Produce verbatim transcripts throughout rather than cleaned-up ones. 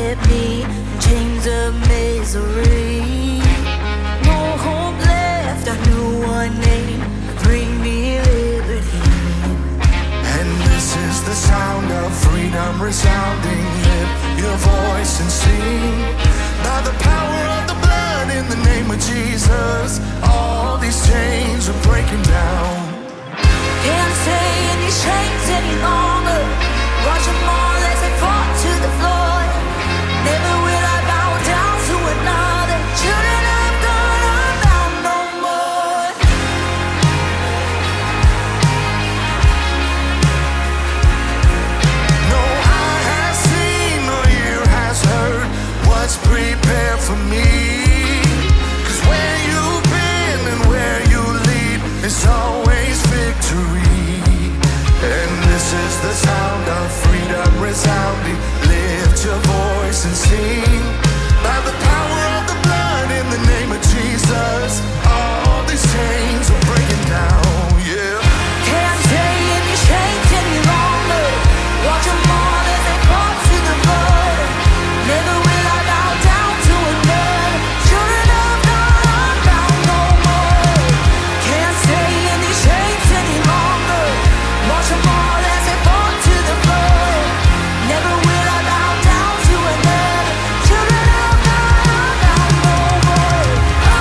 set me in chains of misery. No hope left, I knew one name would bring me liberty. And this is the sound of freedom resounding. Lift your voice and sing. By the power of the blood in the name of Jesus, all these chains are breaking down. Can't stay in these chains any longer. Watch them all as they fall to the floor. Never will I bow down to another. Children of God are bound no more. No eye has seen, no ear has heard what's prepared for me. 'Cause where you've been and where you lead, it's always victory. And this is the sound of freedom resounding. Lift your voice and sing. By the power of the blood in the name of Jesus, all these chains are breaking down, yeah. Can't stay in these chains any longer. Watch them all as they fall to the floor. Never will I bow down to another. Children of God are bound no more. Can't stay in these chains any longer. Watch them all as they fall to the floor. Never will I bow down to another. Children of God are bound no more. Oh,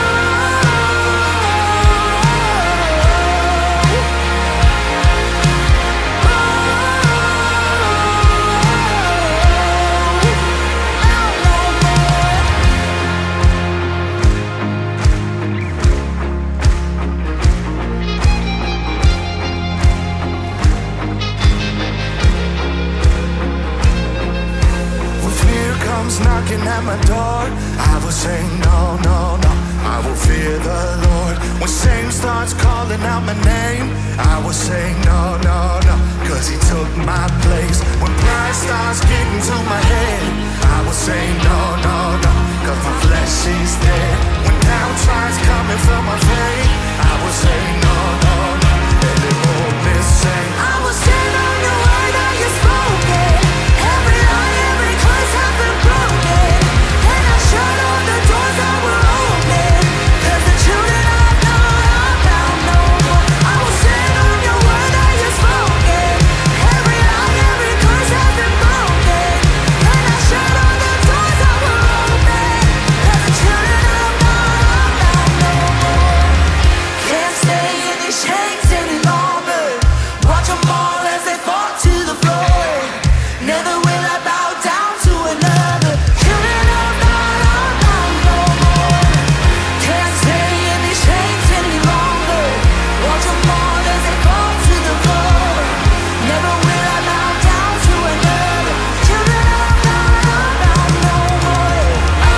When fear comes knocking at my door, I will say no, no, no. I will fear the Lord. When shame starts calling out my name, I will say no, no, no. 'Cause he took my place. When pride starts getting to my head, I will say no, no, no. 'Cause my flesh is dead. When doubt tries coming from my faith, I will say no, no, no. And it won't miss saying, I will stand on your word that you spoken. Every lie, every curse has been broken. And I shut all the doors that were open. 'Cause the children of God are bound no more. I will stand on your word that you spoken. Every lie, every curse has been broken. And I shut all the doors that were open. 'Cause the children of God are bound no more. Can't stay in these chains any longer. Watch them all as they fall to the floor. Never will I bow down to another. Children of God are bound no more. Can't stay in these chains any longer. Watch them all as they fall to the floor. Never will I bow down to another. Children of God are bound no more. Oh,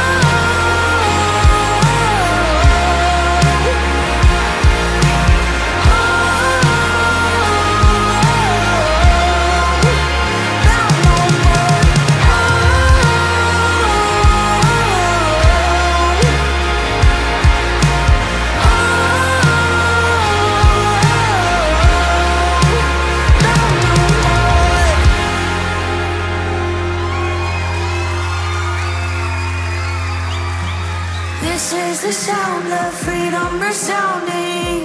this is the sound of freedom resounding.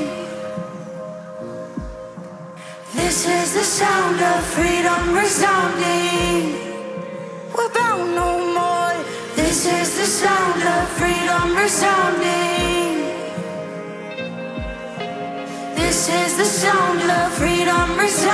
This is the sound of freedom resounding. We're bound no more. This is the sound of freedom resounding. This is the sound of freedom resounding.